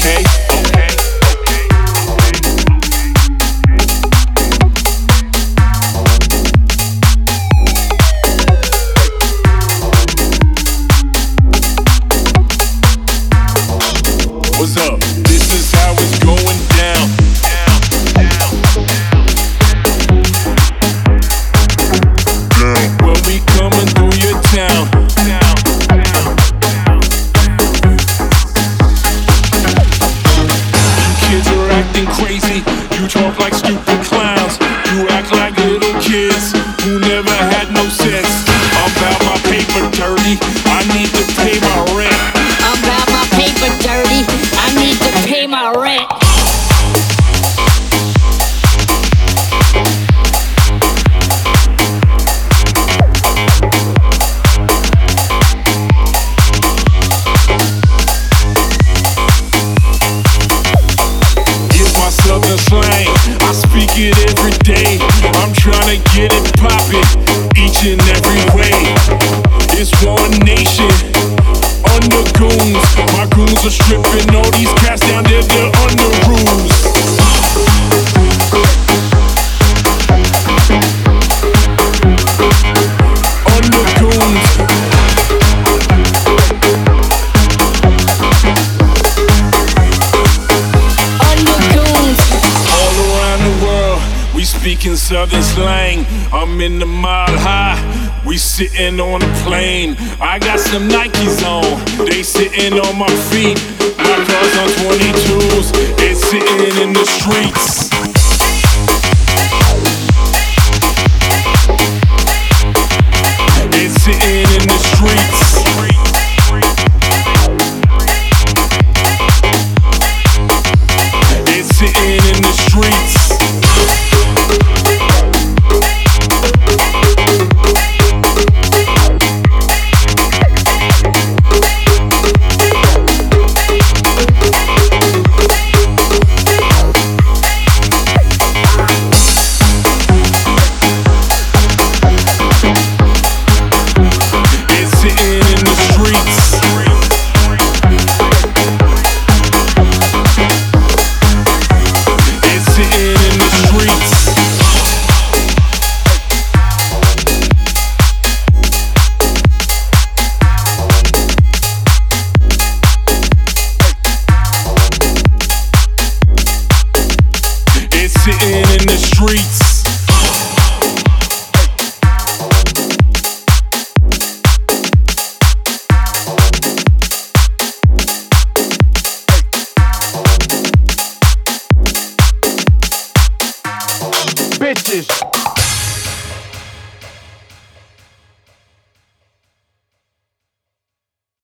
okay, okay. What's up? This is how it's going down. When we coming through your town. You kids are acting crazy. You talk like stupid clowns. You act like little kids who never had no sense. I'm about my paper dirty. I need to pay my rent. I'm about my paper dirty. I need to pay my rent. Here's my southern slang. I speak it every day. I'm trying to get it poppin' each and every way. It's one nation under goons. My goons are stripping all these cats down there. They're under rules. Under goons. Undergoons. All around the world, we speaking southern slang. I'm in the Mile High, we sitting on a plane. I got some Nikes on, they sitting on my feet. My cars on 22s, they sitting in the streets. They sitting in the streets. They sitting in the streets. It's sitting in the streets. It's sitting in the streets. It's sitting in the streets. Bitches.